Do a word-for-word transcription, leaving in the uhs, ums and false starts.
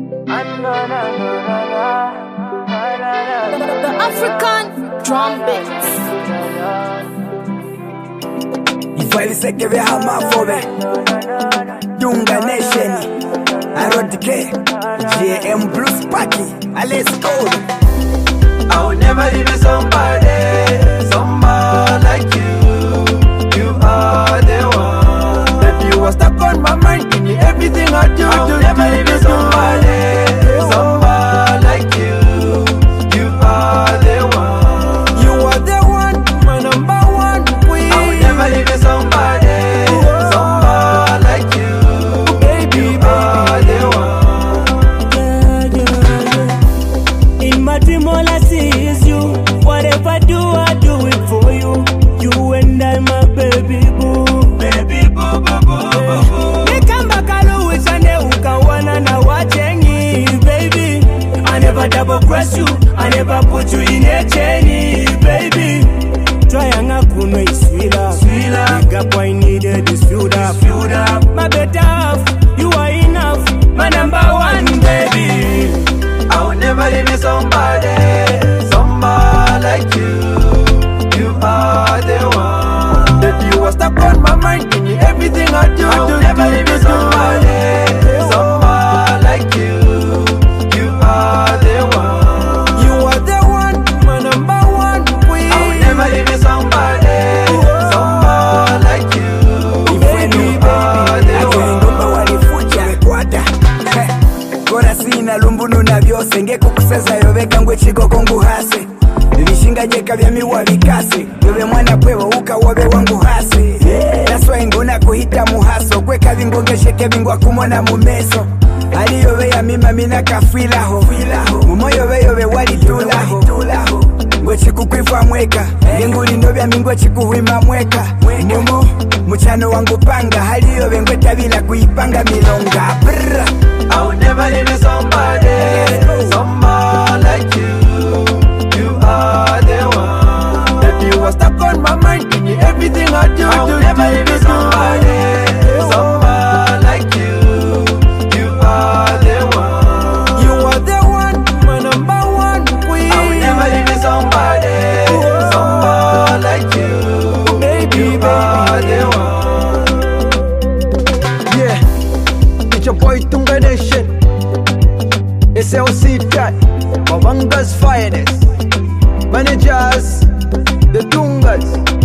The African drum beats. Ifali seke ve hama fobe Dunga Nation Arodike J M Blues Party. Let's go. I will never leave somebody, somebody like you. You are the one. That you were stuck on my mind, give me everything I do. I will never leave somebody, somebody like you. You are the one. You are the one, my number one queen. I will never leave somebody, somebody like you. Baby, you baby, are the one. Yeah, yeah, yeah. In my dream all I see is you. Whatever I do, I do it for you. You and I, my baby boo. Baby boo boo boo boo boo. Nikambakalo wisane ukawana na wachengi, baby. I never double cross you, I never put you in a chain, baby. Try and I couldn't sweet up. Sweet up. Big up, I needed this filled up. Filled up. My better half, you are enough. My number one, baby. I will never leave somebody, somebody like you. You are the one. That you were stuck on my mind, give me everything I do. I will never leave somebody, somebody like you. You are the one. You are the one, my number one queen. I will never leave somebody, somebody like you. Baby, You are the ngomba walifucha mekwata Kora sina lumbunu na vyose Ngeko kuseza yoveka ngwe chikoko nguhase Vishinga jeka vya miwa vikase Wewe mwana kwewa uka wabe wangu hase Naswa inguna kuhita muhaso Kweka vingonge sheke vingwa kumona mumeso Ali yove ya mima mina kafilaho Mumoyo ve yove wali tulaho Ngwe chiku kuifa mweka Ngenguli novya mingwe chiku huima mweka Mumu muchano wangu panga Hali yove ngwe tabila kuipanga milonga Brrr. I will never leave somebody, somebody like you. You are the one. That you were stuck on my mind, give me everything I do. I will never leave somebody, somebody like you. You are the one. You are the one, my number one queen. I will never leave somebody, somebody like you. Baby, You baby, are the one. yeah. It's your boy Tunga Nation. S L C Tat, Mavanga's finest. Managers, the Tungas.